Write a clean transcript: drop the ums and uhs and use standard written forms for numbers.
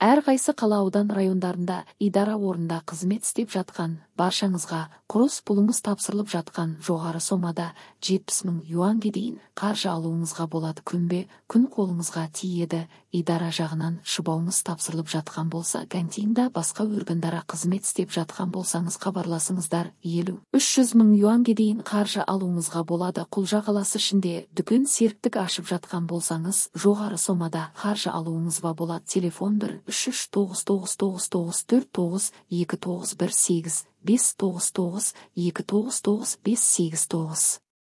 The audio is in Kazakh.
Әрқайсы қала аудан райондарында идара орында қызмет істеп жатқан баршаңызға құрылыс пұлыңыз тапсырылып жатқан жоғары сомада 70 000 юанге дейін қаржы алуыңызға болады. Күн қолыңызға тиеді. Идара жағынан шыбауыңыз тапсырылып жатқан болса, кантинда басқа органдара қызмет істеп жатқан болсаңыз хабарласыңыздар. 50-300 000 юанге дейін қаржы алуыңызға болады. Құлжа қаласы ішінде дүкен серіктік ашып жатқан болсаңыз жоғары сомада қаржы алуыңызға болады. Телефон 1-33999492918 599299589.